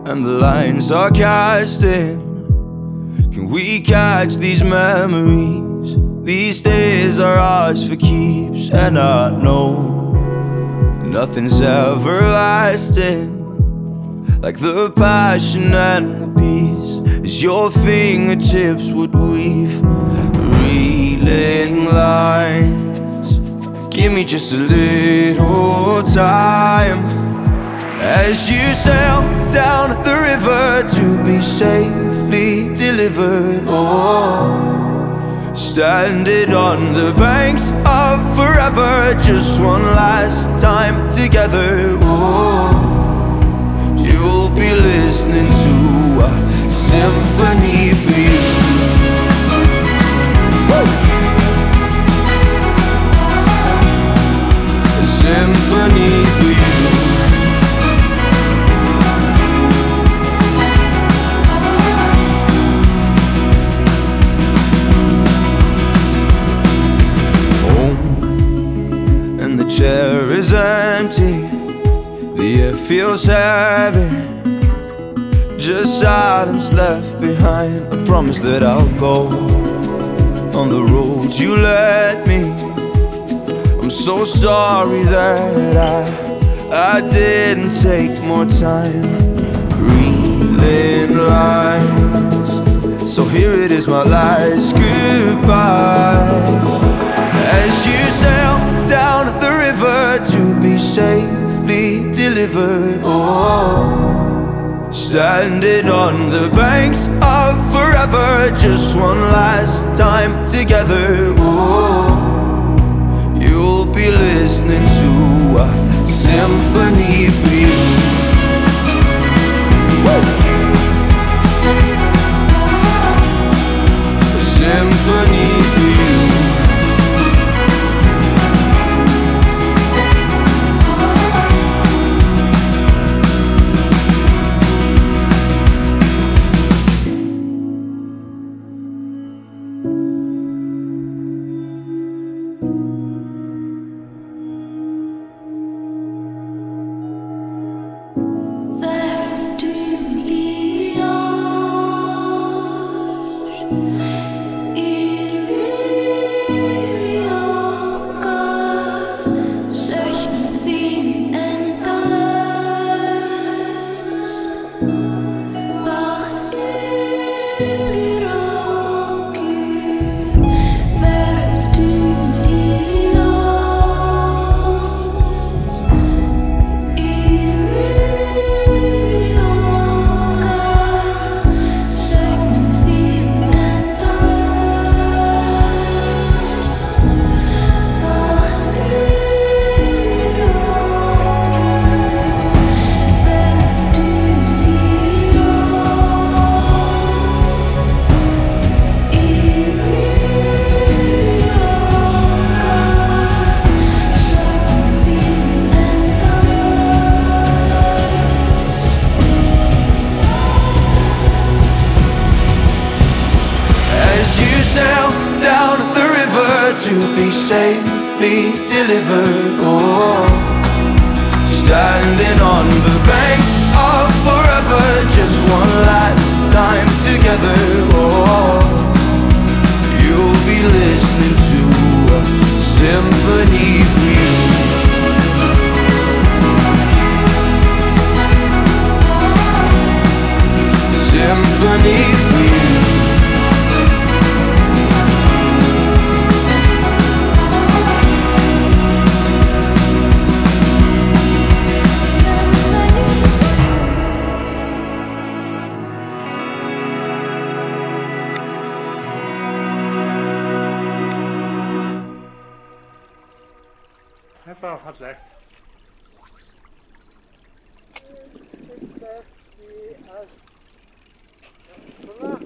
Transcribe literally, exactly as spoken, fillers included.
and the lines are casting. Can we catch these memories? These days are ours for keeps, and I know nothing's everlasting. Like the passion and the peace, as your fingertips would weave reeling lines. Give me just a little time as you sail down the river to be safely delivered. Oh, standing on the banks of forever, just one last time together. Oh, you'll be listening to a symphony for you. Woo! A symphony for you. The chair is empty, the air feels heavy, just silence left behind. I promise that I'll go on the road you led me. I'm so sorry that I I didn't take more time reeling lines. So here it is, my last goodbye, as you sail down the river to be safely delivered. Oh, standing on the banks of forever, just one last time together. Oh, you'll be listening to a symphony for you. Woo! A symphony for you. To be safely delivered. Oh, standing on the banks of forever, just one last time together. Oh, you'll be listening to a symphony for you. Symphony for you. Even gaat slecht. Vandaag